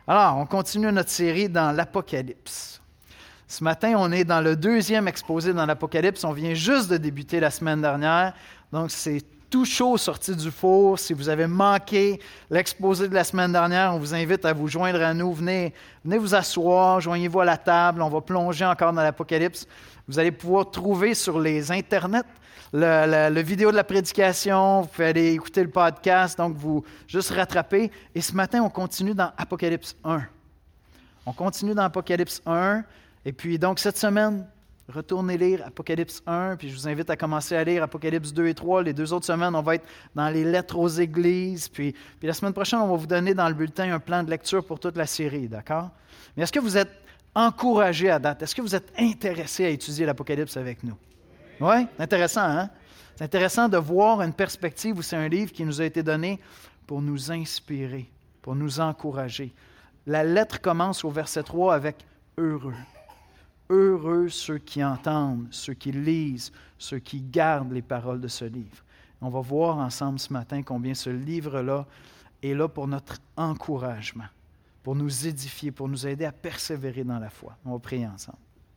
Alors, on continue notre série dans l'Apocalypse. Ce matin, on est dans le deuxième exposé dans l'Apocalypse. On vient juste de débuter la semaine dernière, donc c'est tout chaud sorti du four. Si vous avez manqué l'exposé de la semaine dernière, on vous invite à vous joindre à nous. Venez vous asseoir, joignez-vous à la table. On va plonger encore dans l'Apocalypse. Vous allez pouvoir trouver sur les internets le vidéo de la prédication. Vous pouvez aller écouter le podcast, donc vous juste rattraper. Et ce matin, on continue dans Apocalypse 1. On continue dans Apocalypse 1. Et puis donc cette semaine, retournez lire Apocalypse 1, puis je vous invite à commencer à lire Apocalypse 2 et 3. Les 2 autres semaines, on va être dans les lettres aux églises. Puis la semaine prochaine, on va vous donner dans le bulletin un plan de lecture pour toute la série, d'accord? Mais est-ce que vous êtes encouragés à date? Est-ce que vous êtes intéressés à étudier l'Apocalypse avec nous? Oui, c'est intéressant, hein? C'est intéressant de voir une perspective où c'est un livre qui nous a été donné pour nous inspirer, pour nous encourager. La lettre commence au verset 3 avec « Heureux ». Heureux ceux qui entendent, ceux qui lisent, ceux qui gardent les paroles de ce livre. On va voir ensemble ce matin combien ce livre-là est là pour notre encouragement, pour nous édifier, pour nous aider à persévérer dans la foi. On va prier ensemble.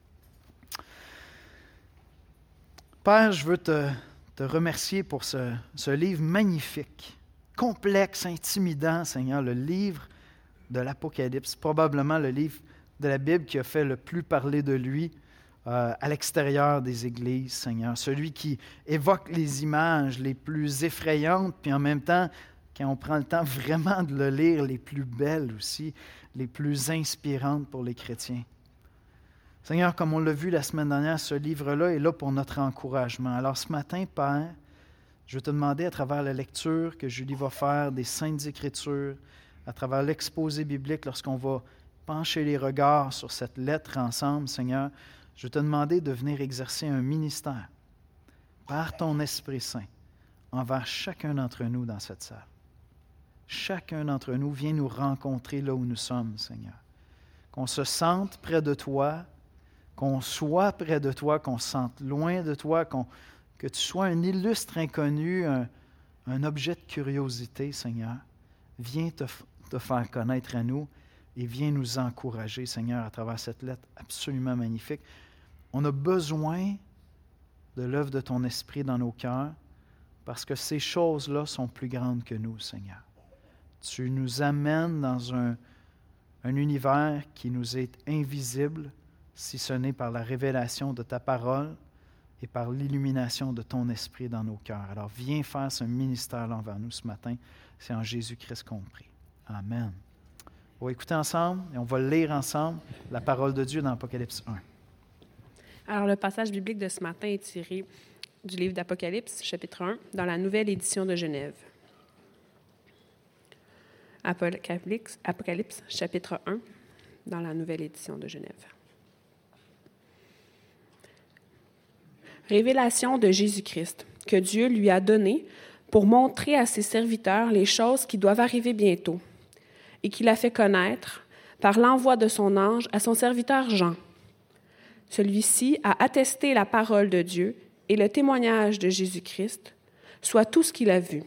Père, je veux te remercier pour ce livre magnifique, complexe, intimidant, Seigneur, le livre de l'Apocalypse, probablement le livre de la Bible qui a fait le plus parler de lui à l'extérieur des églises, Seigneur. Celui qui évoque les images les plus effrayantes, puis en même temps, quand on prend le temps vraiment de le lire, les plus belles aussi, les plus inspirantes pour les chrétiens. Seigneur, comme on l'a vu la semaine dernière, ce livre-là est là pour notre encouragement. Alors ce matin, Père, je veux te demander à travers la lecture que Julie va faire des Saintes Écritures, à travers l'exposé biblique, lorsqu'on va pencher les regards sur cette lettre ensemble, Seigneur, je veux te demander de venir exercer un ministère par ton Esprit Saint envers chacun d'entre nous dans cette salle. Chacun d'entre nous vient nous rencontrer là où nous sommes, Seigneur. Qu'on se sente près de toi, qu'on soit près de toi, qu'on se sente loin de toi, que tu sois un illustre inconnu, un objet de curiosité, Seigneur. Viens te faire connaître à nous et viens nous encourager, Seigneur, à travers cette lettre absolument magnifique. On a besoin de l'œuvre de ton Esprit dans nos cœurs parce que ces choses-là sont plus grandes que nous, Seigneur. Tu nous amènes dans un univers qui nous est invisible, si ce n'est par la révélation de ta parole et par l'illumination de ton Esprit dans nos cœurs. Alors viens faire ce ministère-là envers nous ce matin. C'est en Jésus-Christ qu'on prie. Amen. On va écouter ensemble et on va lire ensemble la parole de Dieu dans Apocalypse 1. Alors, le passage biblique de ce matin est tiré du livre d'Apocalypse, chapitre 1, dans la nouvelle édition de Genève. Apocalypse, chapitre 1, dans la nouvelle édition de Genève. Révélation de Jésus-Christ, que Dieu lui a donnée pour montrer à ses serviteurs les choses qui doivent arriver bientôt, et qu'il a fait connaître par l'envoi de son ange à son serviteur Jean. Celui-ci a attesté la parole de Dieu et le témoignage de Jésus-Christ, soit tout ce qu'il a vu.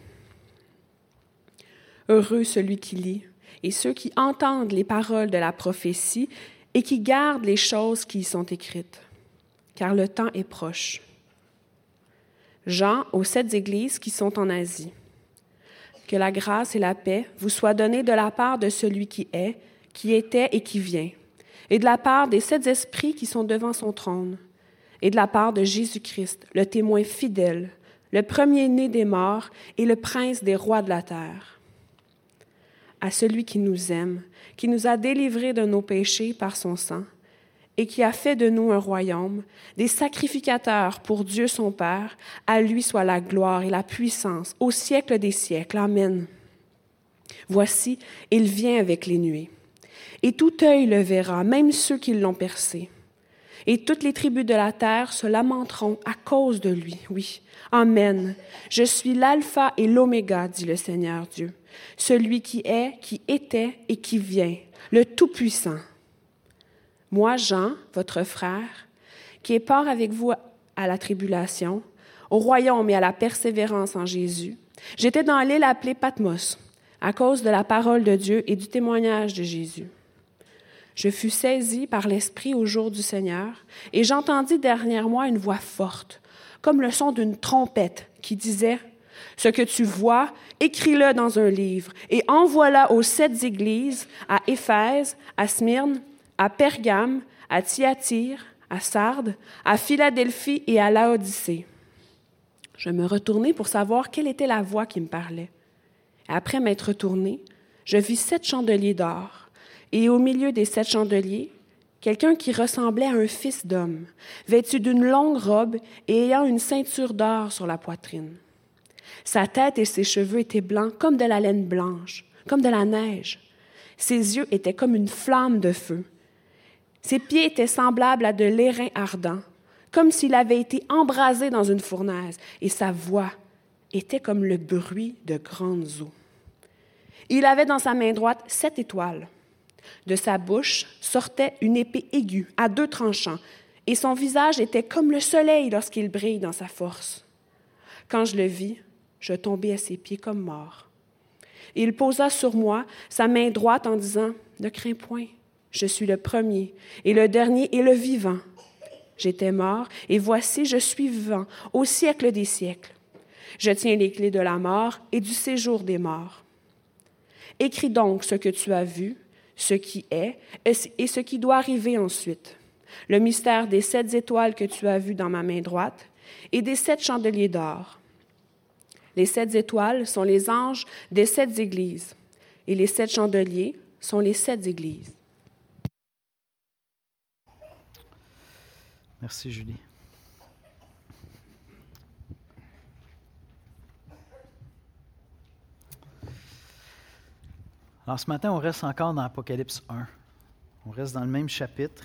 Heureux celui qui lit et ceux qui entendent les paroles de la prophétie et qui gardent les choses qui y sont écrites, car le temps est proche. Jean aux 7 églises qui sont en Asie. Que la grâce et la paix vous soient données de la part de celui qui est, qui était et qui vient, et de la part des 7 esprits qui sont devant son trône, et de la part de Jésus-Christ, le témoin fidèle, le premier-né des morts et le prince des rois de la terre. À celui qui nous aime, qui nous a délivrés de nos péchés par son sang, et qui a fait de nous un royaume, des sacrificateurs pour Dieu son Père, à lui soit la gloire et la puissance au siècle des siècles. Amen. Voici, il vient avec les nuées. Et tout œil le verra, même ceux qui l'ont percé. Et toutes les tribus de la terre se lamenteront à cause de lui. Oui, Amen. Je suis l'alpha et l'oméga, dit le Seigneur Dieu, celui qui est, qui était et qui vient, le Tout-Puissant. Moi, Jean, votre frère, qui est part avec vous à la tribulation, au royaume et à la persévérance en Jésus, j'étais dans l'île appelée Patmos, à cause de la parole de Dieu et du témoignage de Jésus. Je fus saisie par l'Esprit au jour du Seigneur, et j'entendis derrière moi une voix forte, comme le son d'une trompette, qui disait « Ce que tu vois, écris-le dans un livre, et envoie-le aux 7 églises, à Éphèse, à Smyrne, à Pergame, à Thyatire, à Sardes, à Philadelphie et à Laodicée. » Je me retournai pour savoir quelle était la voix qui me parlait. Après m'être retournée, je vis 7 chandeliers d'or, et au milieu des 7 chandeliers, quelqu'un qui ressemblait à un fils d'homme, vêtu d'une longue robe et ayant une ceinture d'or sur la poitrine. Sa tête et ses cheveux étaient blancs comme de la laine blanche, comme de la neige. Ses yeux étaient comme une flamme de feu. Ses pieds étaient semblables à de l'airain ardent, comme s'il avait été embrasé dans une fournaise, et sa voix était comme le bruit de grandes eaux. Il avait dans sa main droite 7 étoiles. De sa bouche sortait une épée aiguë à 2 tranchants, et son visage était comme le soleil lorsqu'il brille dans sa force. Quand je le vis, je tombai à ses pieds comme mort. Il posa sur moi sa main droite en disant « Ne crains point, je suis le premier et le dernier et le vivant. J'étais mort, et voici, je suis vivant au siècle des siècles. Je tiens les clés de la mort et du séjour des morts. Écris donc ce que tu as vu, ce qui est et ce qui doit arriver ensuite. Le mystère des 7 étoiles que tu as vues dans ma main droite et des 7 chandeliers d'or. Les 7 étoiles sont les anges des 7 églises et les 7 chandeliers sont les 7 églises. » Merci, Julie. Alors, ce matin, on reste encore dans Apocalypse 1. On reste dans le même chapitre.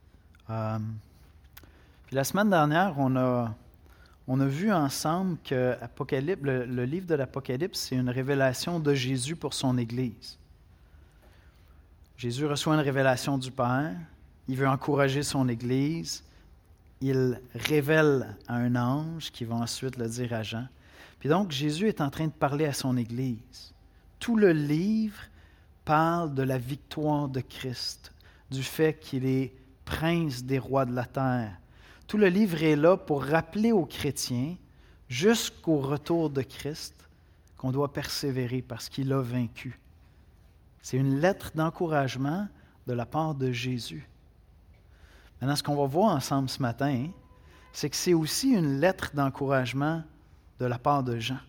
Puis la semaine dernière, on a vu ensemble que le livre de l'Apocalypse, c'est une révélation de Jésus pour son Église. Jésus reçoit une révélation du Père. Il veut encourager son Église. Il révèle à un ange qui va ensuite le dire à Jean. Puis donc, Jésus est en train de parler à son Église. Tout le livre parle de la victoire de Christ, du fait qu'il est prince des rois de la terre. Tout le livre est là pour rappeler aux chrétiens, jusqu'au retour de Christ, qu'on doit persévérer parce qu'il a vaincu. C'est une lettre d'encouragement de la part de Jésus. Maintenant, ce qu'on va voir ensemble ce matin, c'est que c'est aussi une lettre d'encouragement de la part de Jean.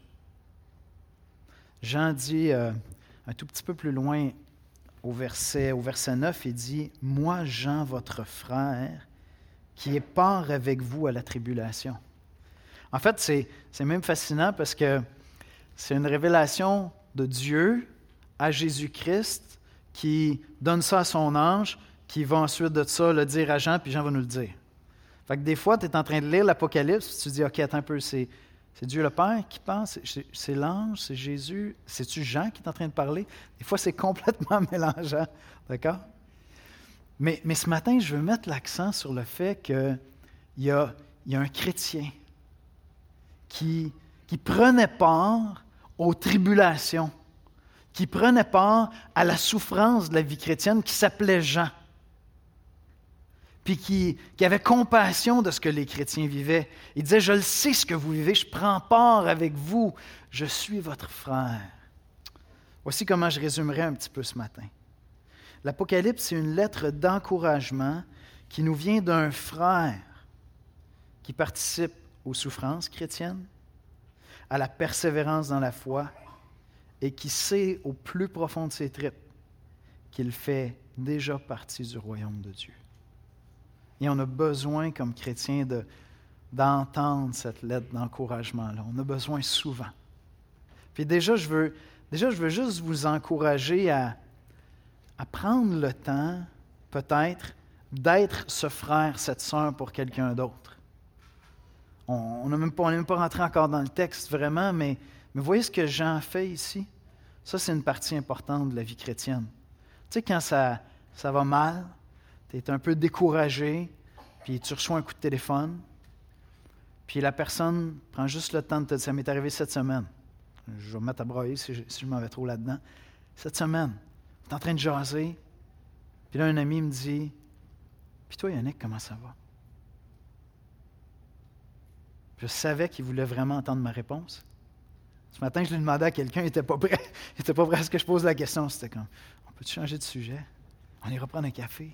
Jean dit, un tout petit peu plus loin, au verset 9, il dit « Moi, Jean, votre frère, qui est part avec vous à la tribulation. » En fait, c'est même fascinant parce que c'est une révélation de Dieu à Jésus-Christ qui donne ça à son ange, qui va ensuite de ça le dire à Jean, puis Jean va nous le dire. Fait que des fois, tu es en train de lire l'Apocalypse, tu te dis « OK, attends un peu, c'est Dieu le Père qui pense, c'est l'ange, c'est Jésus, c'est-tu Jean qui est en train de parler? » Des fois, c'est complètement mélangeant, d'accord? Mais ce matin, je veux mettre l'accent sur le fait qu'il y a un chrétien qui prenait part aux tribulations, qui prenait part à la souffrance de la vie chrétienne, qui s'appelait Jean, puis qui avait compassion de ce que les chrétiens vivaient. Il disait, « Je le sais ce que vous vivez, je prends part avec vous, je suis votre frère. » Voici comment je résumerai un petit peu ce matin. L'Apocalypse, c'est une lettre d'encouragement qui nous vient d'un frère qui participe aux souffrances chrétiennes, à la persévérance dans la foi, et qui sait au plus profond de ses tripes qu'il fait déjà partie du royaume de Dieu. Et on a besoin, comme chrétiens, d'entendre cette lettre d'encouragement-là. On a besoin souvent. Puis déjà, je veux juste vous encourager à prendre le temps, peut-être, d'être ce frère, cette sœur pour quelqu'un d'autre. On n'est même pas rentré encore dans le texte, vraiment, mais voyez ce que Jean fait ici? Ça, c'est une partie importante de la vie chrétienne. Tu sais, quand ça va mal, tu es un peu découragé, puis tu reçois un coup de téléphone, puis la personne prend juste le temps de te dire « Ça m'est arrivé cette semaine. je vais me mettre à broyer si je m'en vais trop là-dedans. Cette semaine, on est en train de jaser, puis là, un ami me dit, « Puis toi, Yannick, comment ça va? » Je savais qu'il voulait vraiment entendre ma réponse. Ce matin, je lui demandais à quelqu'un, il n'était pas prêt. Il n'était pas prêt à ce que je pose la question. C'était comme, on peut-tu changer de sujet? On ira prendre un café.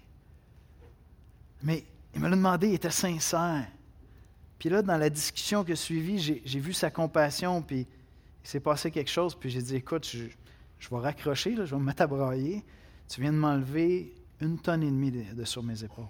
Mais il me l'a demandé, il était sincère. Puis là, dans la discussion qui a suivi, j'ai vu sa compassion, puis il s'est passé quelque chose, puis j'ai dit, écoute, je vais raccrocher, là, je vais me mettre à brailler. Tu viens de m'enlever 1,5 tonnes de sur mes épaules.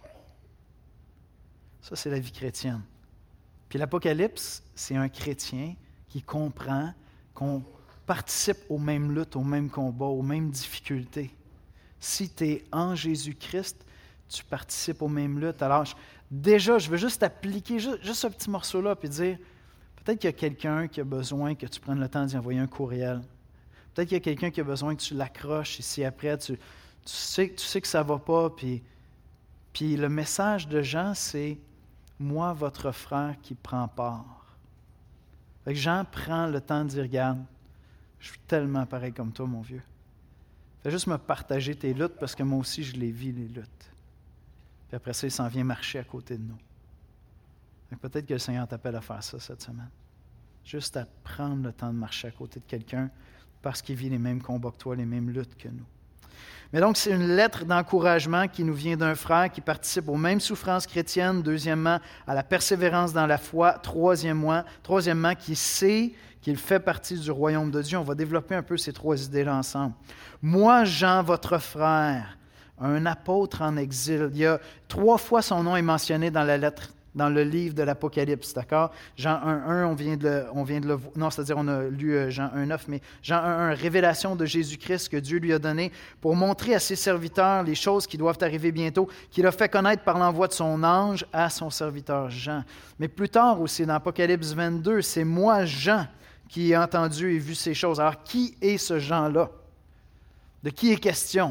Ça, c'est la vie chrétienne. Puis l'Apocalypse, c'est un chrétien qui comprend qu'on participe aux mêmes luttes, aux mêmes combats, aux mêmes difficultés. Si tu es en Jésus-Christ, tu participes aux mêmes luttes. Alors, déjà, je veux juste appliquer juste ce petit morceau-là puis dire, peut-être qu'il y a quelqu'un qui a besoin que tu prennes le temps d'y envoyer un courriel. Peut-être qu'il y a quelqu'un qui a besoin que tu l'accroches ici après. Tu sais que ça ne va pas. Puis le message de Jean, c'est « Moi, votre frère qui prend part ». Fait que Jean prend le temps de dire « Regarde, je suis tellement pareil comme toi, mon vieux. Fais juste me partager tes luttes parce que moi aussi, je les vis, les luttes. » Puis après ça, il s'en vient marcher à côté de nous. Fait que peut-être que le Seigneur t'appelle à faire ça cette semaine. Juste à prendre le temps de marcher à côté de quelqu'un parce qu'il vit les mêmes combats que toi, les mêmes luttes que nous. Mais donc, c'est une lettre d'encouragement qui nous vient d'un frère qui participe aux mêmes souffrances chrétiennes. Deuxièmement, à la persévérance dans la foi. Troisièmement, qui sait qu'il fait partie du royaume de Dieu. On va développer un peu ces trois idées-là ensemble. Moi, Jean, votre frère, un apôtre en exil. Il y a 3 fois son nom est mentionné dans la lettre, dans le livre de l'Apocalypse, d'accord? Jean 1.1, on vient de le... Non, c'est-à-dire on a lu Jean 1.9, mais Jean 1.1, révélation de Jésus-Christ que Dieu lui a donné pour montrer à ses serviteurs les choses qui doivent arriver bientôt, qu'il a fait connaître par l'envoi de son ange à son serviteur Jean. Mais plus tard aussi, dans Apocalypse 22, c'est moi, Jean, qui ai entendu et vu ces choses. Alors, qui est ce Jean-là? De qui est question?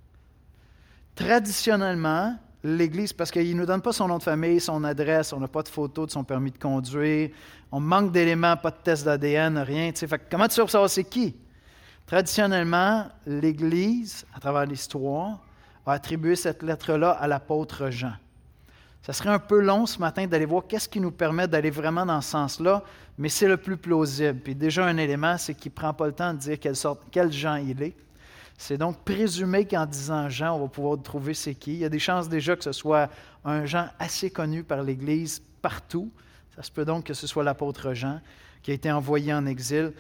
Traditionnellement, l'Église, parce qu'il ne nous donne pas son nom de famille, son adresse, on n'a pas de photo de son permis de conduire, on manque d'éléments, pas de test d'ADN, rien. Fait, comment tu sais pour savoir c'est qui? Traditionnellement, l'Église, à travers l'histoire, a attribué cette lettre-là à l'apôtre Jean. Ça serait un peu long ce matin d'aller voir qu'est-ce qui nous permet d'aller vraiment dans ce sens-là, mais c'est le plus plausible. Puis déjà, un élément, c'est qu'il ne prend pas le temps de dire quel Jean il est. C'est donc présumé qu'en disant Jean, on va pouvoir trouver c'est qui. Il y a des chances déjà que ce soit un Jean assez connu par l'Église partout. Ça se peut donc que ce soit l'apôtre Jean qui a été envoyé en exil.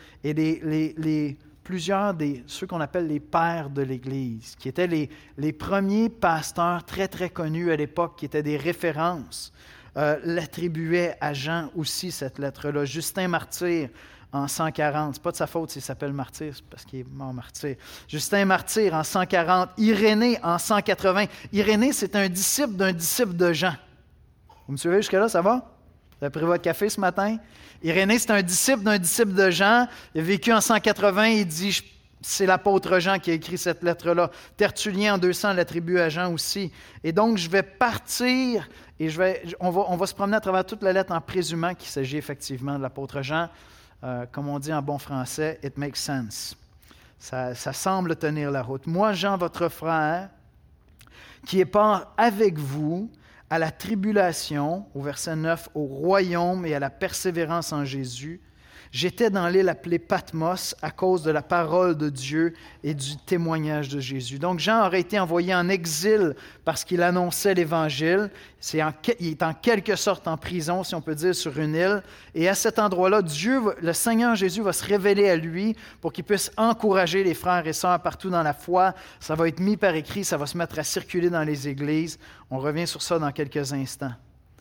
Et plusieurs de ceux qu'on appelle les pères de l'Église, qui étaient les premiers pasteurs très, très connus à l'époque, qui étaient des références, l'attribuaient à Jean aussi, cette lettre-là. Justin Martyr, en 140. C'est pas de sa faute s'il s'appelle Martyr, c'est parce qu'il est mort martyr. Justin Martyr en 140. Irénée en 180. Irénée, c'est un disciple d'un disciple de Jean. Vous me suivez jusque-là, ça va? Vous avez pris votre café ce matin? Irénée, c'est un disciple d'un disciple de Jean. Il a vécu en 180. Il dit, c'est l'apôtre Jean qui a écrit cette lettre-là. Tertullien en 200 l'attribue à Jean aussi. Et donc, je vais partir et on va se promener à travers toute la lettre en présumant qu'il s'agit effectivement de l'apôtre Jean. Comme on dit en bon français, « it makes sense ». Ça semble tenir la route. « Moi, Jean, votre frère, qui est part avec vous à la tribulation, au verset 9, au royaume et à la persévérance en Jésus, j'étais dans l'île appelée Patmos à cause de la parole de Dieu et du témoignage de Jésus. » Donc Jean aurait été envoyé en exil parce qu'il annonçait l'Évangile. Il est en quelque sorte en prison, si on peut dire, sur une île. Et à cet endroit-là, le Seigneur Jésus va se révéler à lui pour qu'il puisse encourager les frères et sœurs partout dans la foi. Ça va être mis par écrit, ça va se mettre à circuler dans les églises. On revient sur ça dans quelques instants.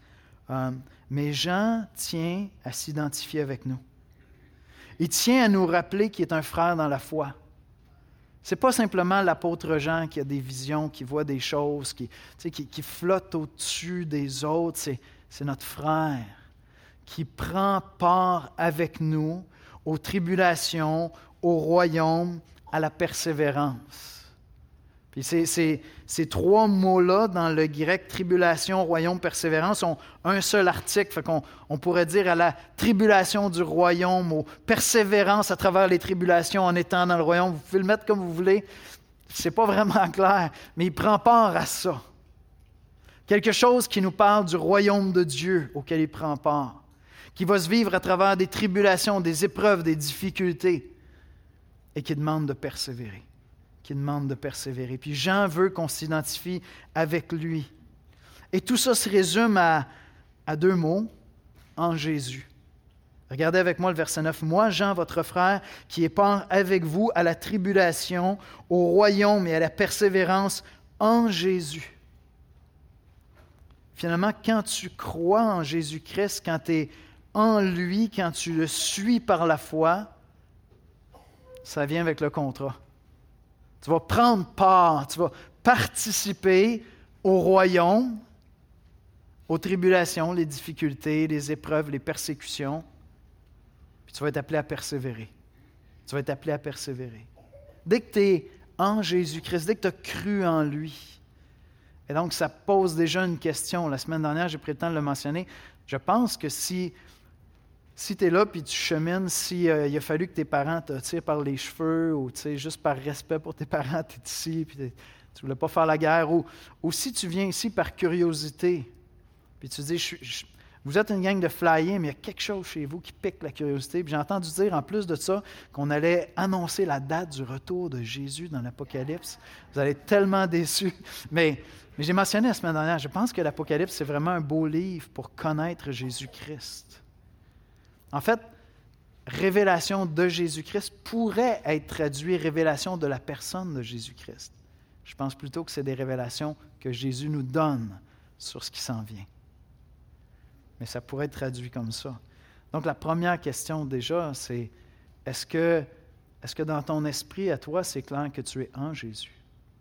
Mais Jean tient à s'identifier avec nous. Il tient à nous rappeler qu'il est un frère dans la foi. Ce n'est pas simplement l'apôtre Jean qui a des visions, qui voit des choses, qui flotte au-dessus des autres. C'est notre frère qui prend part avec nous aux tribulations, au royaume, à la persévérance. Puis Puis ces trois mots-là, dans le grec, tribulation, royaume, persévérance, ont un seul article. Fait qu'on pourrait dire à la tribulation du royaume, aux persévérance à travers les tribulations en étant dans le royaume. Vous pouvez le mettre comme vous voulez. C'est pas vraiment clair, mais il prend part à ça. Quelque chose qui nous parle du royaume de Dieu auquel il prend part, qui va se vivre à travers des tribulations, des épreuves, des difficultés, et qui demande de persévérer. Puis Jean veut qu'on s'identifie avec lui. Et tout ça se résume à deux mots, en Jésus. Regardez avec moi le verset 9. « Moi, Jean, votre frère, qui est part avec vous à la tribulation, au royaume et à la persévérance en Jésus. » Finalement, quand tu crois en Jésus-Christ, quand tu es en lui, quand tu le suis par la foi, ça vient avec le contrat. Tu vas prendre part, tu vas participer au royaume, aux tribulations, les difficultés, les épreuves, les persécutions. Puis tu vas être appelé à persévérer. Dès que tu es en Jésus-Christ, dès que tu as cru en lui. Et donc, ça pose déjà une question. La semaine dernière, j'ai pris le temps de le mentionner. Je pense que si tu es là puis tu chemines, il a fallu que tes parents te tirent par les cheveux ou juste par respect pour tes parents, tu es ici puis tu ne voulais pas faire la guerre, ou si tu viens ici par curiosité, puis tu dis, vous êtes une gang de flyers, mais il y a quelque chose chez vous qui pique la curiosité. Puis j'ai entendu dire, en plus de ça, qu'on allait annoncer la date du retour de Jésus dans l'Apocalypse. Vous allez être tellement déçus. Mais j'ai mentionné la semaine dernière, je pense que l'Apocalypse, c'est vraiment un beau livre pour connaître Jésus-Christ. En fait, révélation de Jésus-Christ pourrait être traduit révélation de la personne de Jésus-Christ. Je pense plutôt que c'est des révélations que Jésus nous donne sur ce qui s'en vient. Mais ça pourrait être traduit comme ça. Donc la première question déjà, c'est est-ce que dans ton esprit à toi, c'est clair que tu es en Jésus?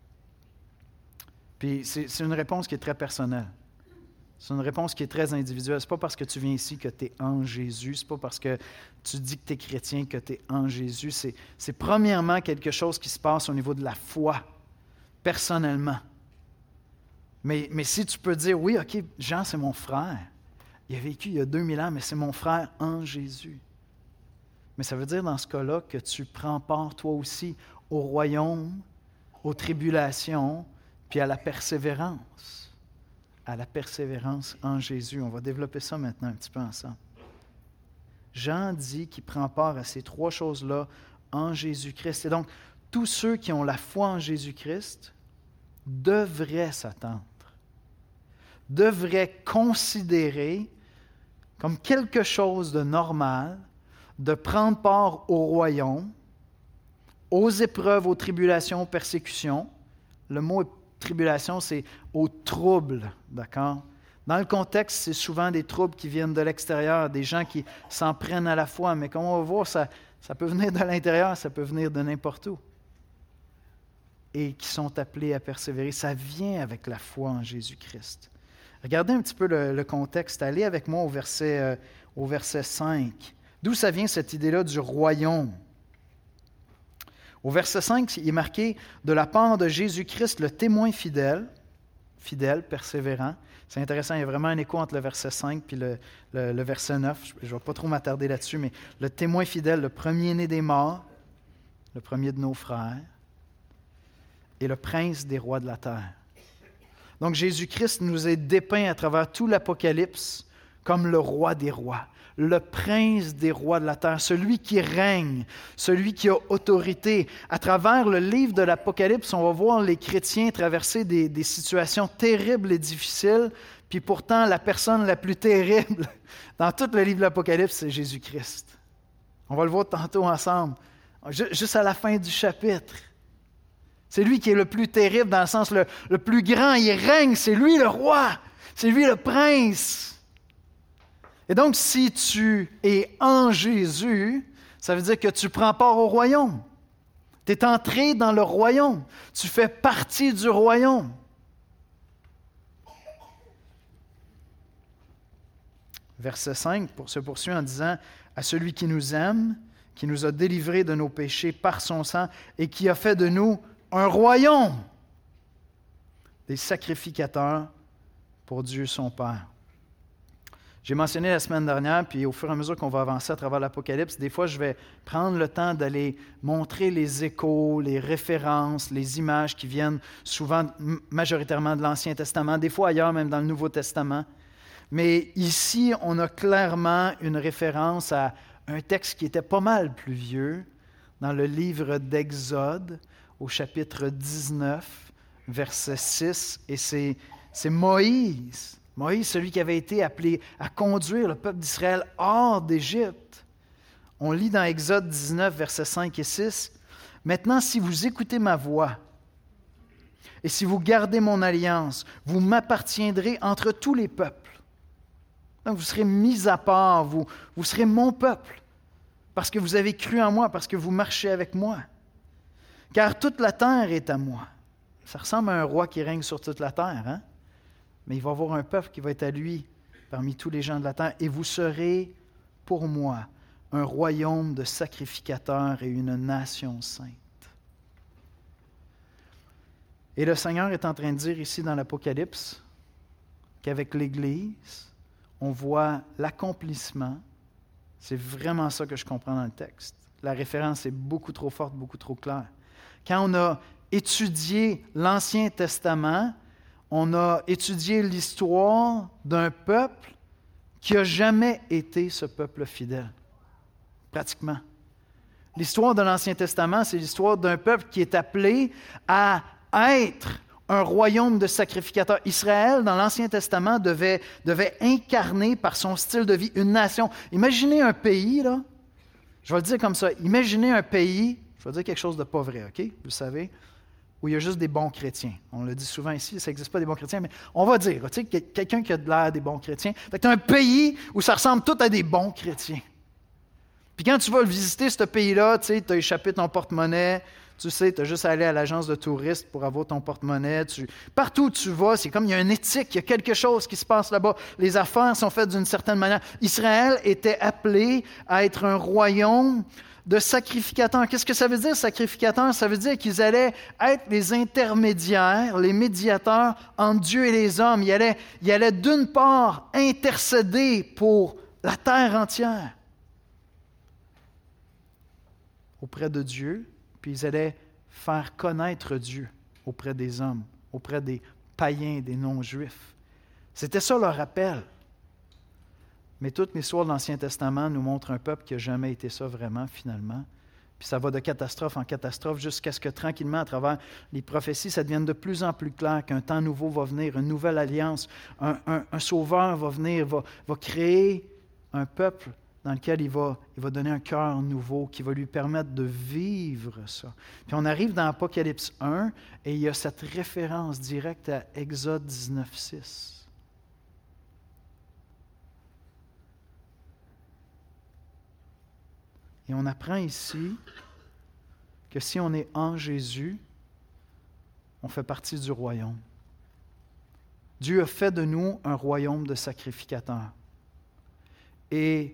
Puis c'est une réponse qui est très personnelle. C'est une réponse qui est très individuelle. Ce n'est pas parce que tu viens ici que tu es en Jésus. Ce n'est pas parce que tu dis que tu es chrétien que tu es en Jésus. C'est premièrement quelque chose qui se passe au niveau de la foi, personnellement. Mais si tu peux dire, oui, OK, Jean, c'est mon frère. Il a vécu il y a 2000 ans, mais c'est mon frère en Jésus. Mais ça veut dire dans ce cas-là que tu prends part toi aussi au royaume, aux tribulations, puis à la persévérance. À la persévérance en Jésus. On va développer ça maintenant un petit peu ensemble. Jean dit qu'il prend part à ces trois choses-là en Jésus-Christ. Et donc, tous ceux qui ont la foi en Jésus-Christ devraient s'attendre, devraient considérer comme quelque chose de normal de prendre part au royaume, aux épreuves, aux tribulations, aux persécutions. Le mot tribulation, c'est aux troubles, d'accord? Dans le contexte, c'est souvent des troubles qui viennent de l'extérieur, des gens qui s'en prennent à la foi, mais comme on va voir, ça peut venir de l'intérieur, ça peut venir de n'importe où. Et qui sont appelés à persévérer. Ça vient avec la foi en Jésus-Christ. Regardez un petit peu le contexte. Allez avec moi au verset 5. D'où ça vient cette idée-là du royaume? Au verset 5, il est marqué « De la part de Jésus-Christ, le témoin fidèle, persévérant ». C'est intéressant, il y a vraiment un écho entre le verset 5 et le verset 9. Je ne vais pas trop m'attarder là-dessus, mais le témoin fidèle, le premier-né des morts, le premier de nos frères, et le prince des rois de la terre. Donc Jésus-Christ nous est dépeint à travers tout l'Apocalypse comme le roi des rois, le prince des rois de la terre, celui qui règne, celui qui a autorité. À travers le livre de l'Apocalypse, on va voir les chrétiens traverser des situations terribles et difficiles, puis pourtant la personne la plus terrible dans tout le livre de l'Apocalypse, c'est Jésus-Christ. On va le voir tantôt ensemble, juste à la fin du chapitre. C'est lui qui est le plus terrible dans le sens le plus grand. Il règne, c'est lui le roi, c'est lui le prince. Et donc, si tu es en Jésus, ça veut dire que tu prends part au royaume. Tu es entré dans le royaume. Tu fais partie du royaume. Verset 5 se poursuit en disant « À celui qui nous aime, qui nous a délivrés de nos péchés par son sang et qui a fait de nous un royaume. » des sacrificateurs pour Dieu son Père. J'ai mentionné la semaine dernière, puis au fur et à mesure qu'on va avancer à travers l'Apocalypse, des fois je vais prendre le temps d'aller montrer les échos, les références, les images qui viennent souvent majoritairement de l'Ancien Testament, des fois ailleurs même dans le Nouveau Testament. Mais ici, on a clairement une référence à un texte qui était pas mal plus vieux, dans le livre d'Exode, au chapitre 19, verset 6, et c'est Moïse. Moïse, celui qui avait été appelé à conduire le peuple d'Israël hors d'Égypte. On lit dans Exode 19, versets 5 et 6, « Maintenant, si vous écoutez ma voix, et si vous gardez mon alliance, vous m'appartiendrez entre tous les peuples. Donc, vous serez mis à part, vous serez mon peuple, parce que vous avez cru en moi, parce que vous marchez avec moi. Car toute la terre est à moi. » Ça ressemble à un roi qui règne sur toute la terre, hein? Mais il va y avoir un peuple qui va être à lui parmi tous les gens de la terre. Et vous serez pour moi un royaume de sacrificateurs et une nation sainte. Et le Seigneur est en train de dire ici dans l'Apocalypse qu'avec l'Église, on voit l'accomplissement. C'est vraiment ça que je comprends dans le texte. La référence est beaucoup trop forte, beaucoup trop claire. Quand on a étudié l'Ancien Testament, on a étudié l'histoire d'un peuple qui n'a jamais été ce peuple fidèle, pratiquement. L'histoire de l'Ancien Testament, c'est l'histoire d'un peuple qui est appelé à être un royaume de sacrificateurs. Israël, dans l'Ancien Testament, devait incarner par son style de vie une nation. Imaginez un pays, là, je vais le dire comme ça, imaginez un pays, je vais dire quelque chose de pas vrai, OK? Vous savez, où il y a juste des bons chrétiens. On le dit souvent ici, ça n'existe pas des bons chrétiens, mais on va dire, tu sais, quelqu'un qui a de l'air des bons chrétiens. Fait que tu as un pays où ça ressemble tout à des bons chrétiens. Puis quand tu vas le visiter, ce pays-là, tu sais, tu as échappé ton porte-monnaie, tu sais, tu as juste à aller à l'agence de touristes pour avoir ton porte-monnaie. Partout où tu vas, c'est comme il y a une éthique, il y a quelque chose qui se passe là-bas. Les affaires sont faites d'une certaine manière. Israël était appelé à être un royaume de sacrificateurs. Qu'est-ce que ça veut dire, sacrificateurs? Ça veut dire qu'ils allaient être les intermédiaires, les médiateurs entre Dieu et les hommes. Ils allaient d'une part intercéder pour la terre entière auprès de Dieu, puis ils allaient faire connaître Dieu auprès des hommes, auprès des païens, des non-juifs. C'était ça leur appel. Mais toute l'histoire de l'Ancien Testament nous montre un peuple qui n'a jamais été ça vraiment, finalement. Puis ça va de catastrophe en catastrophe jusqu'à ce que tranquillement, à travers les prophéties, ça devienne de plus en plus clair qu'un temps nouveau va venir, une nouvelle alliance, un sauveur va venir, va créer un peuple dans lequel il va donner un cœur nouveau qui va lui permettre de vivre ça. Puis on arrive dans Apocalypse 1 et il y a cette référence directe à Exode 19, 6. Et on apprend ici que si on est en Jésus, on fait partie du royaume. Dieu a fait de nous un royaume de sacrificateurs. Et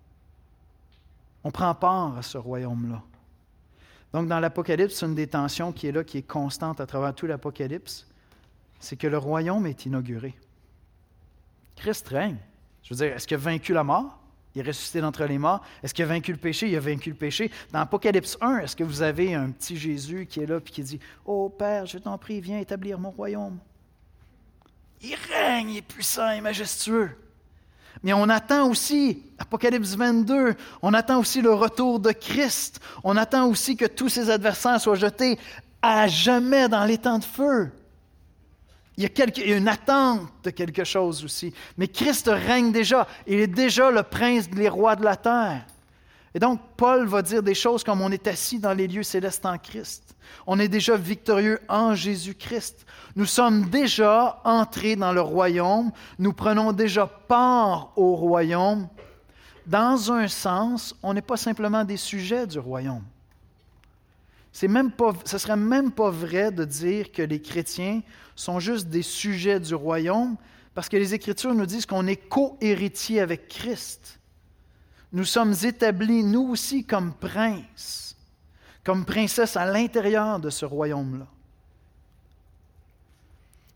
on prend part à ce royaume-là. Donc, dans l'Apocalypse, une des tensions qui est là, qui est constante à travers tout l'Apocalypse, c'est que le royaume est inauguré. Christ règne. Je veux dire, est-ce qu'il a vaincu la mort? Il est ressuscité d'entre les morts. Est-ce qu'il a vaincu le péché? Il a vaincu le péché. Dans Apocalypse 1, est-ce que vous avez un petit Jésus qui est là et qui dit « Oh Père, je t'en prie, viens établir mon royaume. » Il règne, il est puissant et majestueux. Mais on attend aussi, Apocalypse 22, on attend aussi le retour de Christ. On attend aussi que tous ses adversaires soient jetés à jamais dans les temps de feu. Il y a une attente de quelque chose aussi. Mais Christ règne déjà. Il est déjà le prince des rois de la terre. Et donc, Paul va dire des choses comme on est assis dans les lieux célestes en Christ. On est déjà victorieux en Jésus-Christ. Nous sommes déjà entrés dans le royaume. Nous prenons déjà part au royaume. Dans un sens, on n'est pas simplement des sujets du royaume. Ce ne serait même pas vrai de dire que les chrétiens sont juste des sujets du royaume, parce que les Écritures nous disent qu'on est co-héritiers avec Christ. Nous sommes établis, nous aussi, comme princes, comme princesses à l'intérieur de ce royaume-là.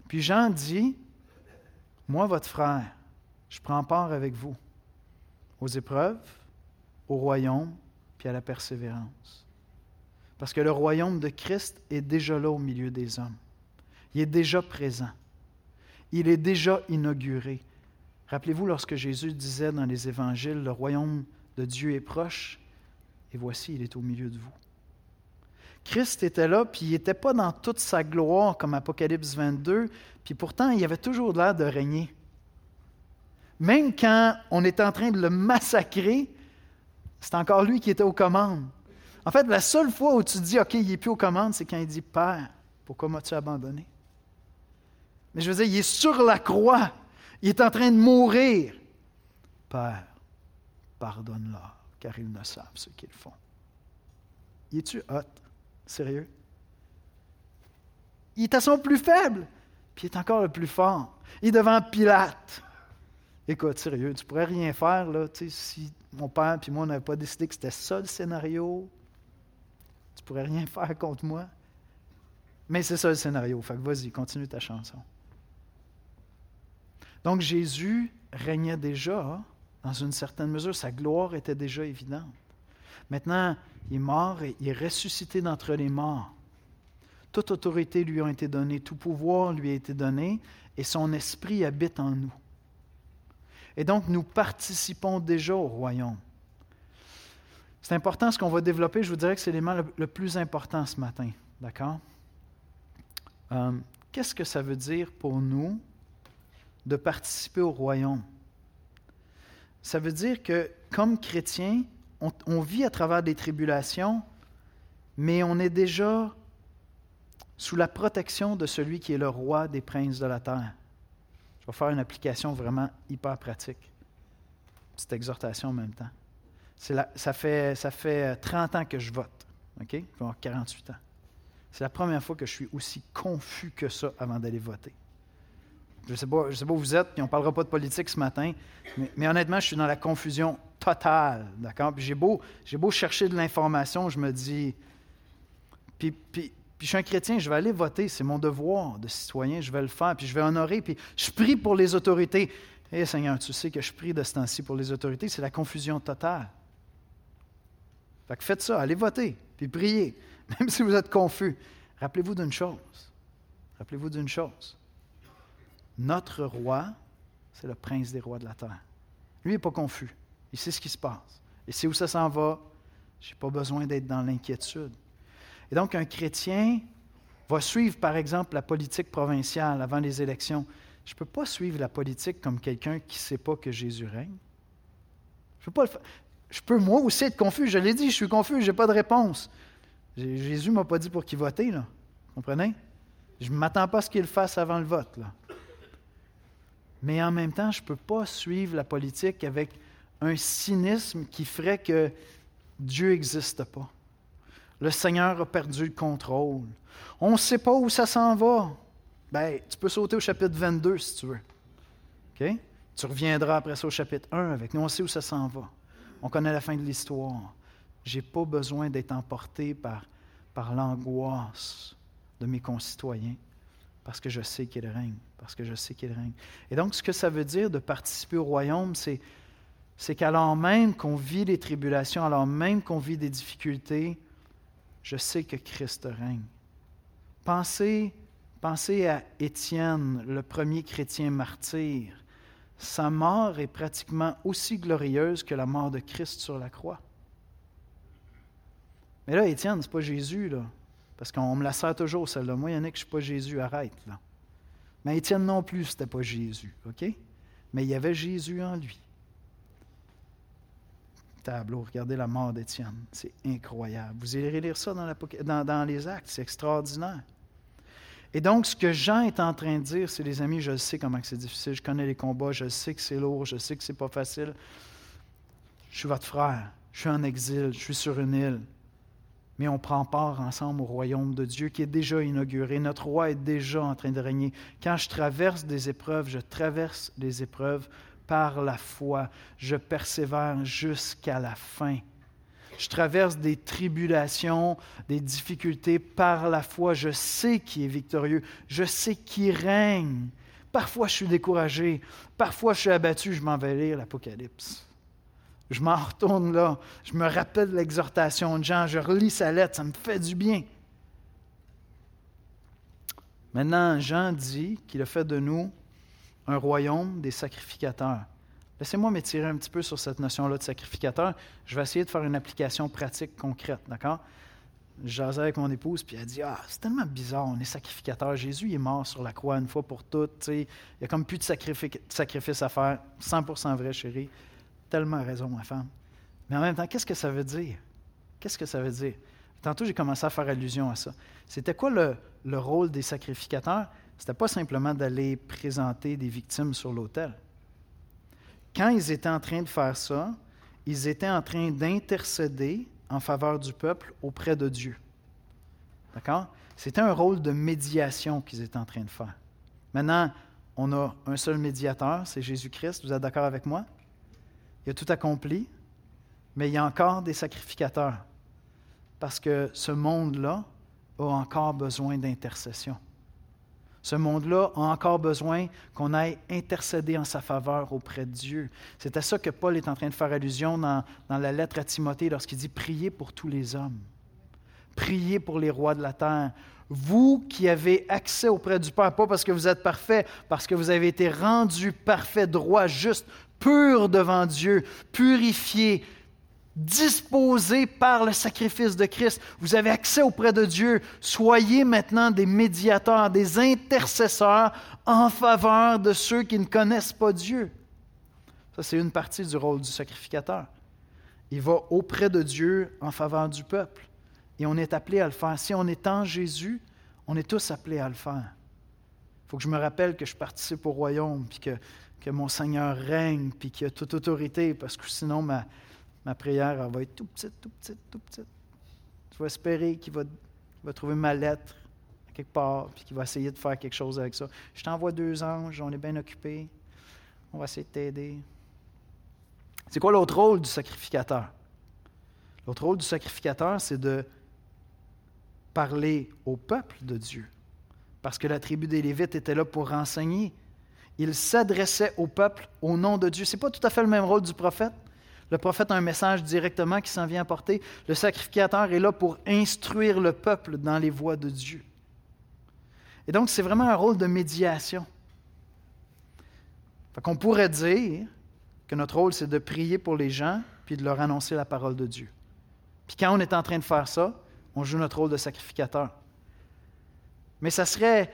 Puis Jean dit, moi, votre frère, je prends part avec vous aux épreuves, au royaume, puis à la persévérance. Parce que le royaume de Christ est déjà là au milieu des hommes. Il est déjà présent. Il est déjà inauguré. Rappelez-vous lorsque Jésus disait dans les évangiles, le royaume de Dieu est proche, et voici, il est au milieu de vous. Christ était là, puis il n'était pas dans toute sa gloire comme Apocalypse 22, puis pourtant, il avait toujours l'air de régner. Même quand on était en train de le massacrer, c'est encore lui qui était aux commandes. En fait, la seule fois où tu dis « OK, il n'est plus aux commandes », c'est quand il dit « Père, pourquoi m'as-tu abandonné? » Mais je veux dire, il est sur la croix. Il est en train de mourir. « Père, pardonne-leur, car ils ne savent ce qu'ils font. » Y es-tu hot? Sérieux? Il est à son plus faible, puis il est encore le plus fort. Il est devant Pilate. Écoute, sérieux, tu pourrais rien faire, là, tu sais, si mon père et moi, on n'avait pas décidé que c'était ça le scénario, tu pourrais rien faire contre moi. Mais c'est ça le scénario, fait que vas-y, continue ta chanson. Donc Jésus régnait déjà, dans une certaine mesure, sa gloire était déjà évidente. Maintenant, il est mort et il est ressuscité d'entre les morts. Toute autorité lui a été donnée, tout pouvoir lui a été donné, et son esprit habite en nous. Et donc, nous participons déjà au royaume. C'est important ce qu'on va développer. Je vous dirais que c'est l'élément le plus important ce matin. D'accord? Qu'est-ce que ça veut dire pour nous de participer au royaume? Ça veut dire que, comme chrétiens, on vit à travers des tribulations, mais on est déjà sous la protection de celui qui est le roi des princes de la terre. Je vais faire une application vraiment hyper pratique. Petite exhortation en même temps. Ça fait 30 ans que je vote. OK? Je vais avoir 48 ans. C'est la première fois que je suis aussi confus que ça avant d'aller voter. Je ne sais pas où vous êtes, puis on ne parlera pas de politique ce matin, mais honnêtement, je suis dans la confusion totale. D'accord? Puis j'ai beau chercher de l'information, je me dis... Puis je suis un chrétien, je vais aller voter, c'est mon devoir de citoyen, je vais le faire, puis je vais honorer, puis je prie pour les autorités. Eh Seigneur, tu sais que je prie de ce temps-ci pour les autorités, c'est la confusion totale. Fait que faites ça, allez voter, puis priez, même si vous êtes confus. Rappelez-vous d'une chose. Notre roi, c'est le prince des rois de la terre. Lui, il n'est pas confus. Il sait ce qui se passe. Il sait où ça s'en va. Je n'ai pas besoin d'être dans l'inquiétude. Et donc, un chrétien va suivre, par exemple, la politique provinciale avant les élections. Je ne peux pas suivre la politique comme quelqu'un qui ne sait pas que Jésus règne. Je peux pas le faire. Je peux, moi aussi, être confus. Je l'ai dit, je suis confus, je n'ai pas de réponse. Jésus ne m'a pas dit pour qui voter, là. Vous comprenez? Je ne m'attends pas à ce qu'il le fasse avant le vote, là. Mais en même temps, je ne peux pas suivre la politique avec un cynisme qui ferait que Dieu n'existe pas. Le Seigneur a perdu le contrôle. On ne sait pas où ça s'en va. Bien, tu peux sauter au chapitre 22 si tu veux. OK? Tu reviendras après ça au chapitre 1 avec nous. On sait où ça s'en va. On connaît la fin de l'histoire. Je n'ai pas besoin d'être emporté par l'angoisse de mes concitoyens parce que je sais qu'il règne. Et donc, ce que ça veut dire de participer au royaume, c'est qu'alors même qu'on vit des tribulations, alors même qu'on vit des difficultés, je sais que Christ règne. Pensez à Étienne, le premier chrétien martyr. Sa mort est pratiquement aussi glorieuse que la mort de Christ sur la croix. Mais là, Étienne, ce n'est pas Jésus, là. Parce qu'on me la sert toujours, celle-là. Moi, Yannick, je ne suis pas Jésus, arrête, là. Mais Étienne non plus, ce n'était pas Jésus, OK? Mais il y avait Jésus en lui. Tableau, regardez la mort d'Étienne. C'est incroyable. Vous irez lire ça dans les Actes, c'est extraordinaire. Et donc, ce que Jean est en train de dire, c'est, les amis, je sais comment c'est difficile, je connais les combats, je sais que c'est lourd, je sais que c'est pas facile. Je suis votre frère, je suis en exil, je suis sur une île. Mais on prend part ensemble au royaume de Dieu qui est déjà inauguré. Notre roi est déjà en train de régner. Quand je traverse des épreuves, je traverse les épreuves par la foi. Je persévère jusqu'à la fin. je traverse des tribulations, des difficultés par la foi. Je sais qui est victorieux. Je sais qui règne. Parfois, je suis découragé. Parfois, je suis abattu. Je m'en vais lire l'Apocalypse. Je m'en retourne là. Je me rappelle l'exhortation de Jean. Je relis sa lettre. Ça me fait du bien. Maintenant, Jean dit qu'il a fait de nous un royaume des sacrificateurs. Laissez-moi m'étirer un petit peu sur cette notion-là de sacrificateur. Je vais essayer de faire une application pratique concrète, d'accord? Je jasais avec mon épouse, puis elle dit « Ah, c'est tellement bizarre, on est sacrificateur. Jésus, il est mort sur la croix une fois pour toutes. Il n'y a comme plus de sacrifice à faire. 100% vrai, chérie. Tellement raison, ma femme. Mais en même temps, qu'est-ce que ça veut dire? Qu'est-ce que ça veut dire? Tantôt, j'ai commencé à faire allusion à ça. C'était quoi le rôle des sacrificateurs? C'était pas simplement d'aller présenter des victimes sur l'autel. Quand ils étaient en train de faire ça, ils étaient en train d'intercéder en faveur du peuple auprès de Dieu. D'accord? C'était un rôle de médiation qu'ils étaient en train de faire. Maintenant, on a un seul médiateur, c'est Jésus-Christ. Vous êtes d'accord avec moi? Il a tout accompli, mais il y a encore des sacrificateurs. Parce que ce monde-là a encore besoin d'intercession. Ce monde-là a encore besoin qu'on aille intercéder en sa faveur auprès de Dieu. C'est à ça que Paul est en train de faire allusion dans la lettre à Timothée lorsqu'il dit « Priez pour tous les hommes. Priez pour les rois de la terre. Vous qui avez accès auprès du Père, pas parce que vous êtes parfait, parce que vous avez été rendus parfaits, droits, justes, purs devant Dieu, purifiés, disposés par le sacrifice de Christ. Vous avez accès auprès de Dieu. Soyez maintenant des médiateurs, des intercesseurs en faveur de ceux qui ne connaissent pas Dieu. » Ça, c'est une partie du rôle du sacrificateur. Il va auprès de Dieu en faveur du peuple. Et on est appelé à le faire. Si on est en Jésus, on est tous appelés à le faire. Il faut que je me rappelle que je participe au royaume, puis que mon Seigneur règne, puis qu'il a toute autorité, parce que sinon, ma prière elle va être tout petite, tout petite, tout petite. Je vais espérer qu'il va trouver ma lettre quelque part, puis qu'il va essayer de faire quelque chose avec ça. Je t'envoie 2 anges, on est bien occupés. On va essayer de t'aider. C'est quoi l'autre rôle du sacrificateur? L'autre rôle du sacrificateur, c'est de parler au peuple de Dieu. Parce que la tribu des Lévites était là pour renseigner. Il s'adressait au peuple au nom de Dieu. Ce n'est pas tout à fait le même rôle du prophète. Le prophète a un message directement qui s'en vient apporter. Le sacrificateur est là pour instruire le peuple dans les voies de Dieu. Et donc, c'est vraiment un rôle de médiation. Fait qu'on pourrait dire que notre rôle, c'est de prier pour les gens puis de leur annoncer la parole de Dieu. Puis quand on est en train de faire ça, on joue notre rôle de sacrificateur. Mais ça serait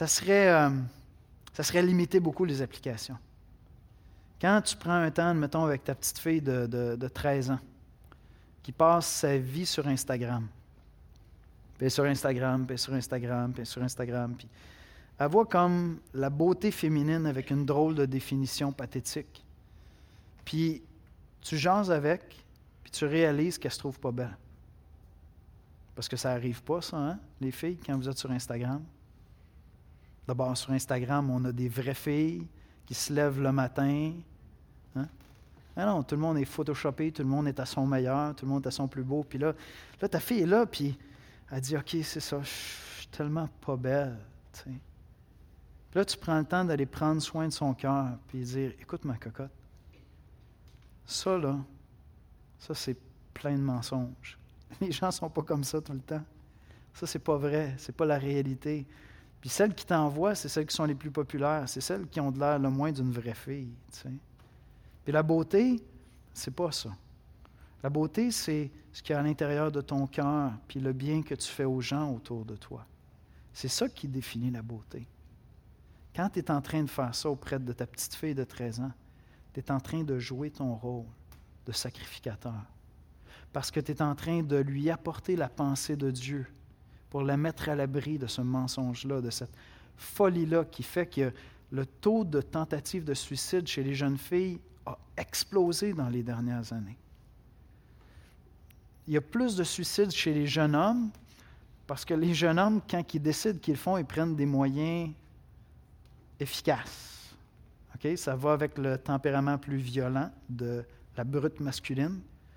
limiter beaucoup les applications. Quand tu prends un temps, mettons, avec ta petite fille de 13 ans, qui passe sa vie sur Instagram, puis sur Instagram, puis sur Instagram, puis sur Instagram, puis elle voit comme la beauté féminine avec une drôle de définition pathétique. Puis tu jases avec, puis tu réalises qu'elle ne se trouve pas belle. Parce que ça n'arrive pas, ça, hein, les filles, quand vous êtes sur Instagram. D'abord, sur Instagram, on a des vraies filles qui se lèvent le matin. Hein? Ah non, tout le monde est photoshopé, tout le monde est à son meilleur, tout le monde est à son plus beau. Puis là, ta fille est là, puis elle dit « OK, c'est ça, je suis tellement pas belle. » Puis là, tu prends le temps d'aller prendre soin de son cœur, puis dire « Écoute, ma cocotte, ça, là, ça, c'est plein de mensonges. Les gens ne sont pas comme ça tout le temps. Ça, c'est pas vrai, c'est pas la réalité. Puis celles qui t'envoient, c'est celles qui sont les plus populaires, c'est celles qui ont de l'air le moins d'une vraie fille. Puis la beauté, c'est pas ça. La beauté, c'est ce qu'il y a à l'intérieur de ton cœur, puis le bien que tu fais aux gens autour de toi. C'est ça qui définit la beauté. Quand tu es en train de faire ça auprès de ta petite fille de 13 ans, tu es en train de jouer ton rôle de sacrificateur. Parce que tu es en train de lui apporter la pensée de Dieu pour la mettre à l'abri de ce mensonge-là, de cette folie-là qui fait que le taux de tentative de suicide chez les jeunes filles a explosé dans les dernières années. Il y a plus de suicides chez les jeunes hommes parce que les jeunes hommes, quand ils décident qu'ils le font, ils prennent des moyens efficaces. Okay? Ça va avec le tempérament plus violent de la brute masculine.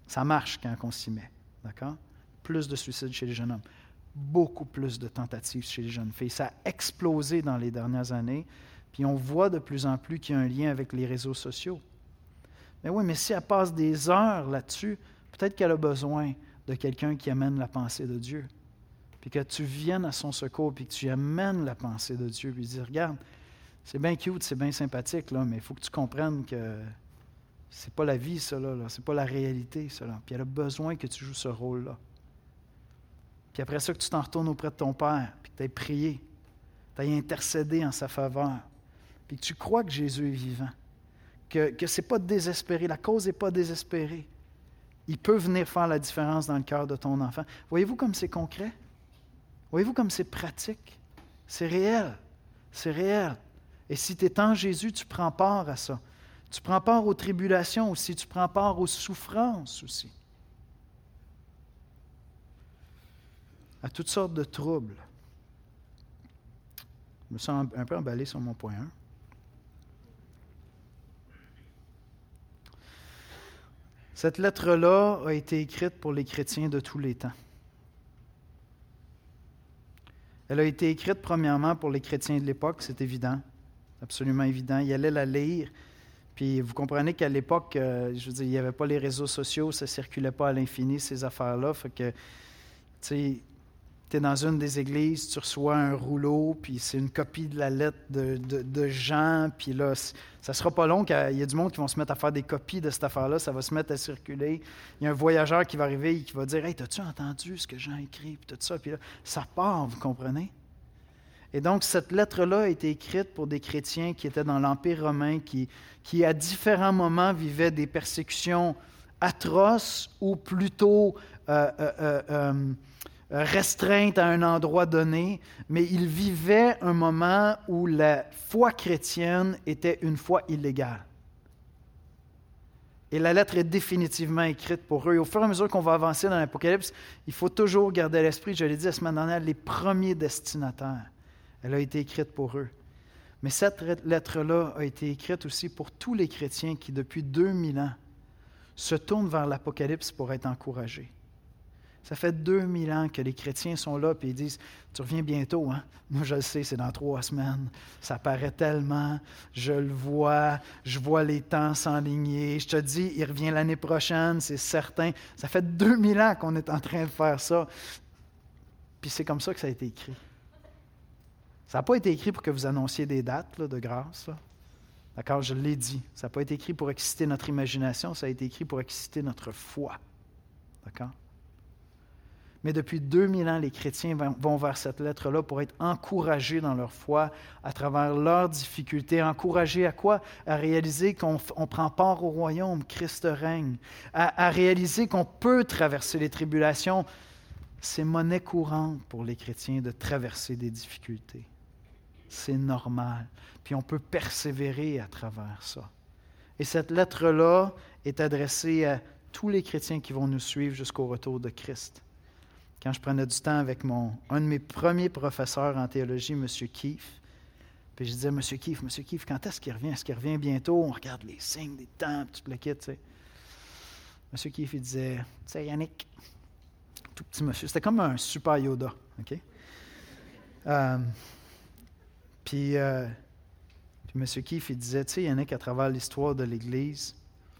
Ça marche quand on s'y met. D'accord? Plus de suicides chez les jeunes hommes. Beaucoup plus de tentatives chez les jeunes filles. Ça a explosé dans les dernières années. Puis on voit de plus en plus qu'il y a un lien avec les réseaux sociaux. Mais oui, mais si elle passe des heures là-dessus, peut-être qu'elle a besoin de quelqu'un qui amène la pensée de Dieu. Puis que tu viennes à son secours, puis que tu amènes la pensée de Dieu, puis dis, regarde, c'est bien cute, c'est bien sympathique, là, mais il faut que tu comprennes que c'est pas la vie, ça, là, c'est pas la réalité, ça. Là. Puis elle a besoin que tu joues ce rôle-là. Puis après ça, que tu t'en retournes auprès de ton Père, puis que tu aies prié, tu aies intercédé en sa faveur, puis que tu crois que Jésus est vivant, que ce n'est pas désespéré, la cause n'est pas désespérée. Il peut venir faire la différence dans le cœur de ton enfant. Voyez-vous comme c'est concret? Voyez-vous comme c'est pratique? C'est réel. C'est réel. Et si tu es en Jésus, tu prends part à ça. Tu prends part aux tribulations aussi, tu prends part aux souffrances aussi. À toutes sortes de troubles. Je me sens un peu emballé sur mon point 1. Cette lettre-là a été écrite pour les chrétiens de tous les temps. Elle a été écrite premièrement pour les chrétiens de l'époque, c'est évident, absolument évident. Ils allaient la lire, puis vous comprenez qu'à l'époque, je veux dire, il n'y avait pas les réseaux sociaux, ça ne circulait pas à l'infini, ces affaires-là. Fait que, tu sais, tu es dans une des églises, tu reçois un rouleau, puis c'est une copie de la lettre de Jean, puis là, ça ne sera pas long qu'il y a du monde qui vont se mettre à faire des copies de cette affaire-là, ça va se mettre à circuler. Il y a un voyageur qui va arriver et qui va dire « Hey, t'as-tu entendu ce que Jean a écrit? » Puis tout ça, puis là, ça part, vous comprenez? Et donc, cette lettre-là a été écrite pour des chrétiens qui étaient dans l'Empire romain, qui à différents moments vivaient des persécutions atroces ou plutôt restreintes à un endroit donné, mais ils vivaient un moment où la foi chrétienne était une foi illégale. Et la lettre est définitivement écrite pour eux. Et au fur et à mesure qu'on va avancer dans l'Apocalypse, il faut toujours garder à l'esprit, je l'ai dit la semaine dernière, les premiers destinataires. Elle a été écrite pour eux. Mais cette lettre-là a été écrite aussi pour tous les chrétiens qui, depuis 2000 ans, se tournent vers l'Apocalypse pour être encouragés. Ça fait 2000 ans que les chrétiens sont là et ils disent « Tu reviens bientôt, hein? Moi, je le sais, c'est dans 3 semaines. Ça paraît tellement, je le vois, je vois les temps s'enligner. Je te dis, il revient l'année prochaine, c'est certain. » Ça fait 2000 ans qu'on est en train de faire ça. Puis c'est comme ça que ça a été écrit. Ça n'a pas été écrit pour que vous annonciez des dates là, de grâce. Là. D'accord, je l'ai dit. Ça n'a pas été écrit pour exciter notre imagination, ça a été écrit pour exciter notre foi. D'accord? Mais depuis 2000 ans, les chrétiens vont vers cette lettre-là pour être encouragés dans leur foi à travers leurs difficultés. Encouragés à quoi? À réaliser qu'on prend part au royaume, Christ règne. À réaliser qu'on peut traverser les tribulations. C'est monnaie courante pour les chrétiens de traverser des difficultés. C'est normal. Puis on peut persévérer à travers ça. Et cette lettre-là est adressée à tous les chrétiens qui vont nous suivre jusqu'au retour de Christ. Quand je prenais du temps avec un de mes premiers professeurs en théologie, M. Keefe, puis je disais, M. Keefe, quand est-ce qu'il revient? Est-ce qu'il revient bientôt? On regarde les signes des temps, tout le kit, tu sais. M. Keefe, il disait, tu sais, Yannick, tout petit monsieur, c'était comme un super Yoda, OK? Puis M. Keefe, il disait, tu sais, Yannick, à travers l'histoire de l'Église,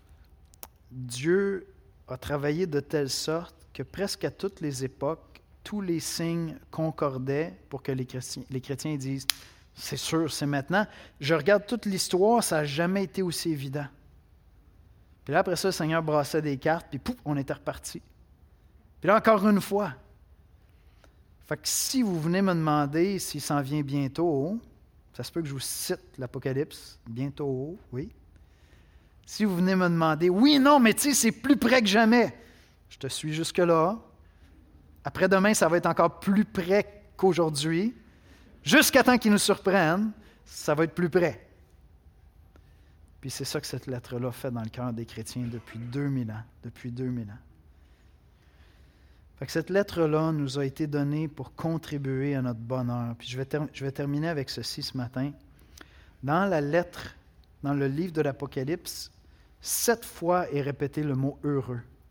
Dieu a travaillé de telle sorte que presque à toutes les époques, tous les signes concordaient pour que les chrétiens disent « C'est sûr, c'est maintenant ». Je regarde toute l'histoire, ça n'a jamais été aussi évident. Puis là, après ça, le Seigneur brassait des cartes, puis pouf, on était reparti. Puis là, encore une fois. Fait que si vous venez me demander s'il s'en vient bientôt, ça se peut que je vous cite l'Apocalypse, bientôt, oui. Si vous venez me demander « Oui, non, mais tu sais, c'est plus près que jamais », je te suis jusque-là. Après-demain, ça va être encore plus près qu'aujourd'hui. Jusqu'à temps qu'ils nous surprennent, ça va être plus près. Puis c'est ça que cette lettre-là fait dans le cœur des chrétiens depuis 2000 ans. Depuis 2000 ans. Fait que cette lettre-là nous a été donnée pour contribuer à notre bonheur. Puis je vais terminer avec ceci ce matin. Dans la lettre, dans le livre de l'Apocalypse, 7 fois est répété le mot « heureux ».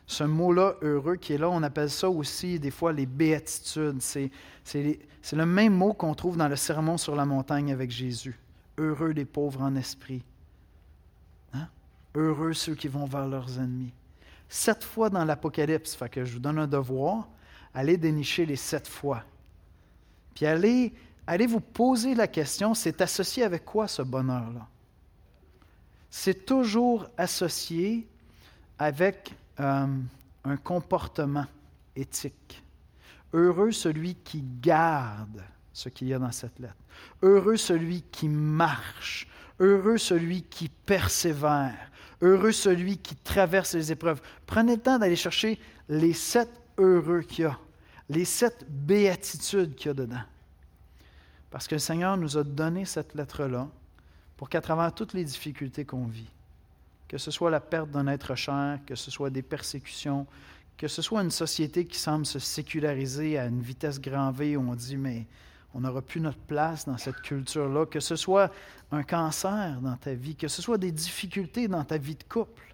Ce mot-là, heureux, qui est là, on appelle ça aussi des fois les béatitudes. C'est le même mot qu'on trouve dans le Sermon sur la montagne avec Jésus. Heureux les pauvres en esprit. Hein? Heureux ceux qui vont vers leurs ennemis. 7 fois dans l'Apocalypse, fait que je vous donne un devoir, allez dénicher les 7 fois. Puis allez vous poser la question, c'est associé avec quoi ce bonheur-là? C'est toujours associé avec un comportement éthique. Heureux celui qui garde ce qu'il y a dans cette lettre. Heureux celui qui marche. Heureux celui qui persévère. Heureux celui qui traverse les épreuves. Prenez le temps d'aller chercher les 7 heureux qu'il y a, les 7 béatitudes qu'il y a dedans. Parce que le Seigneur nous a donné cette lettre-là pour qu'à travers toutes les difficultés qu'on vit, que ce soit la perte d'un être cher, que ce soit des persécutions, que ce soit une société qui semble se séculariser à une vitesse grand V où on dit « mais on n'aura plus notre place dans cette culture-là », que ce soit un cancer dans ta vie, que ce soit des difficultés dans ta vie de couple.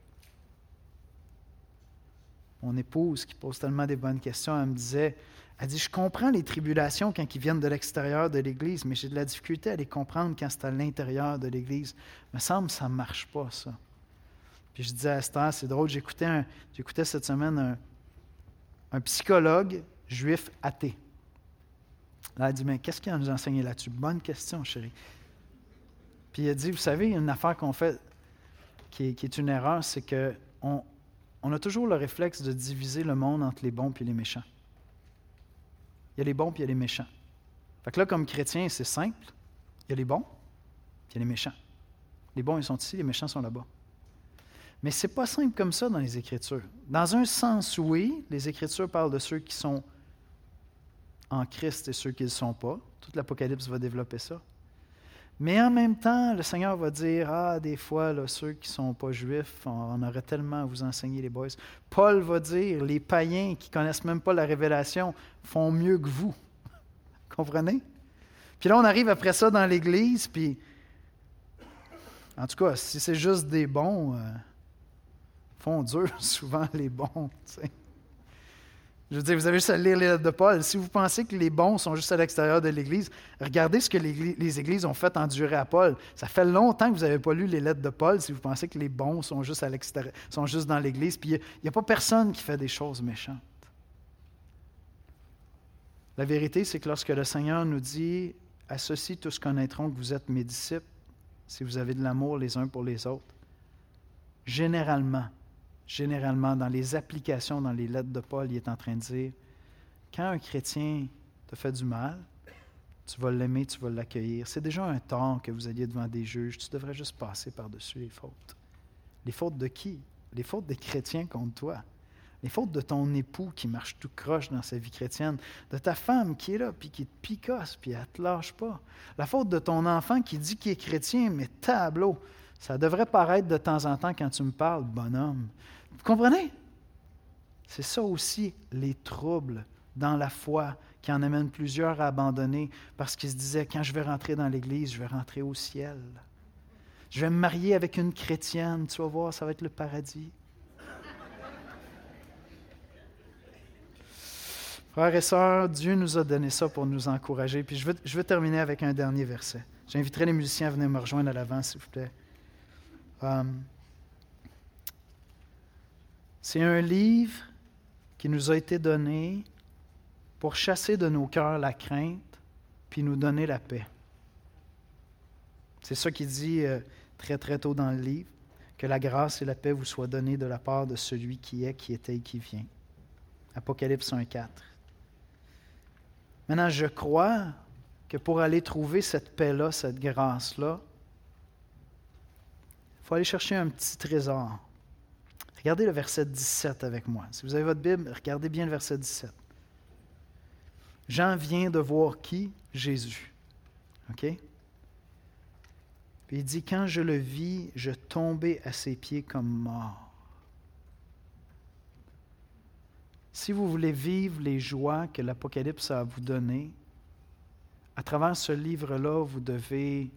Mon épouse, qui pose tellement des bonnes questions, elle dit « je comprends les tribulations quand ils viennent de l'extérieur de l'Église, mais j'ai de la difficulté à les comprendre quand c'est à l'intérieur de l'Église. Il me semble que ça ne marche pas, ça. » Puis je disais à Esther, c'est drôle, j'écoutais cette semaine un psychologue juif athée. Là, elle dit, mais qu'est-ce qu'il a nous enseigné là-dessus? Bonne question, chérie. Puis il a dit, vous savez, il y a une affaire qu'on fait qui est une erreur, c'est qu'on a toujours le réflexe de diviser le monde entre les bons et les méchants. Il y a les bons et il y a les méchants. Fait que là, comme chrétien, c'est simple. Il y a les bons, puis il y a les méchants. Les bons, ils sont ici, les méchants sont là-bas. Mais ce n'est pas simple comme ça dans les Écritures. Dans un sens, oui, les Écritures parlent de ceux qui sont en Christ et ceux qui ne le sont pas. Toute l'Apocalypse va développer ça. Mais en même temps, le Seigneur va dire, des fois, là, ceux qui ne sont pas juifs, on aurait tellement à vous enseigner, les boys. Paul va dire, les païens qui ne connaissent même pas la révélation font mieux que vous. Comprenez? Puis là, on arrive après ça dans l'Église, puis en tout cas, si c'est juste des bons, font dur souvent les bons. T'sais. Je veux dire, vous avez juste à lire les lettres de Paul. Si vous pensez que les bons sont juste à l'extérieur de l'Église, regardez ce que les Églises ont fait endurer à Paul. Ça fait longtemps que vous n'avez pas lu les lettres de Paul si vous pensez que les bons sont juste à l'extérieur, sont juste dans l'Église. Puis il n'y a pas personne qui fait des choses méchantes. La vérité, c'est que lorsque le Seigneur nous dit « À ceux-ci, tous connaîtront que vous êtes mes disciples, si vous avez de l'amour les uns pour les autres », généralement, dans les applications, dans les lettres de Paul, il est en train de dire, quand un chrétien te fait du mal, tu vas l'aimer, tu vas l'accueillir. C'est déjà un tort que vous alliez devant des juges. Tu devrais juste passer par-dessus les fautes. Les fautes de qui? Les fautes des chrétiens contre toi. Les fautes de ton époux qui marche tout croche dans sa vie chrétienne. De ta femme qui est là, puis qui te picosse, puis elle ne te lâche pas. La faute de ton enfant qui dit qu'il est chrétien, mais tableau. Ça devrait paraître de temps en temps quand tu me parles, bonhomme. Vous comprenez? C'est ça aussi, les troubles dans la foi qui en amènent plusieurs à abandonner parce qu'ils se disaient, quand je vais rentrer dans l'Église, je vais rentrer au ciel. Je vais me marier avec une chrétienne, tu vas voir, ça va être le paradis. Frères et sœurs, Dieu nous a donné ça pour nous encourager. Puis je veux terminer avec un dernier verset. J'inviterai les musiciens à venir me rejoindre à l'avant, s'il vous plaît. C'est un livre qui nous a été donné pour chasser de nos cœurs la crainte puis nous donner la paix. C'est ça qu'il dit très très tôt dans le livre, que la grâce et la paix vous soient données de la part de celui qui est, qui était et qui vient. Apocalypse 1,4. Maintenant, je crois que pour aller trouver cette paix-là, cette grâce-là, il faut aller chercher un petit trésor. Regardez le verset 17 avec moi. Si vous avez votre Bible, regardez bien le verset 17. Jean vient de voir qui? Jésus. OK? Puis il dit, quand je le vis, je tombais à ses pieds comme mort. Si vous voulez vivre les joies que l'Apocalypse a à vous donner, à travers ce livre-là, vous devez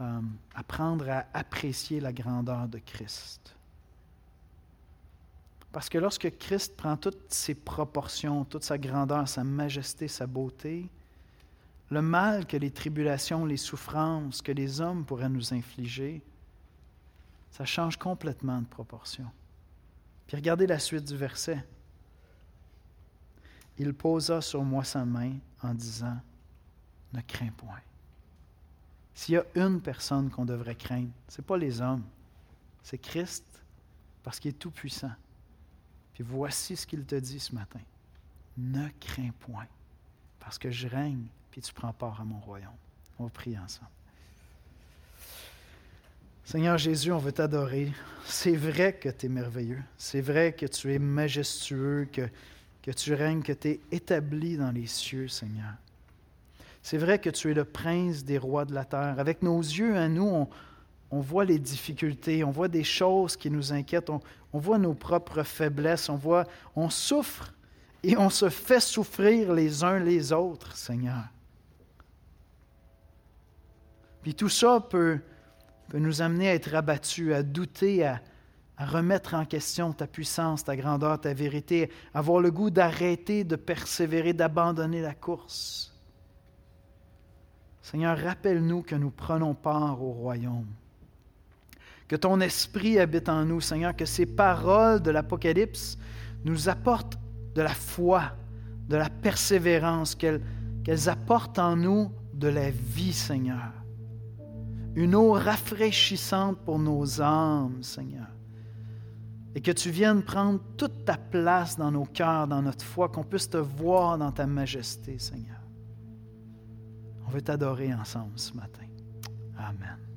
apprendre à apprécier la grandeur de Christ. Parce que lorsque Christ prend toutes ses proportions, toute sa grandeur, sa majesté, sa beauté, le mal que les tribulations, les souffrances que les hommes pourraient nous infliger, ça change complètement de proportion. Puis regardez la suite du verset. Il posa sur moi sa main en disant, « Ne crains point. » S'il y a une personne qu'on devrait craindre, ce n'est pas les hommes, c'est Christ, parce qu'il est tout-puissant. Puis voici ce qu'il te dit ce matin. « Ne crains point, parce que je règne, puis tu prends part à mon royaume. » On va prier ensemble. Seigneur Jésus, on veut t'adorer. C'est vrai que tu es merveilleux. C'est vrai que tu es majestueux, que tu règnes, que tu es établi dans les cieux, Seigneur. C'est vrai que tu es le prince des rois de la terre. Avec nos yeux à nous, on voit les difficultés, on voit des choses qui nous inquiètent, on voit nos propres faiblesses, on souffre et on se fait souffrir les uns les autres, Seigneur. Puis tout ça peut nous amener à être abattus, à douter, à remettre en question ta puissance, ta grandeur, ta vérité, avoir le goût d'arrêter, de persévérer, d'abandonner la course. Seigneur, rappelle-nous que nous prenons part au royaume, que ton esprit habite en nous, Seigneur, que ces paroles de l'Apocalypse nous apportent de la foi, de la persévérance, qu'elles apportent en nous de la vie, Seigneur. Une eau rafraîchissante pour nos âmes, Seigneur. Et que tu viennes prendre toute ta place dans nos cœurs, dans notre foi, qu'on puisse te voir dans ta majesté, Seigneur. On veut t'adorer ensemble ce matin. Amen.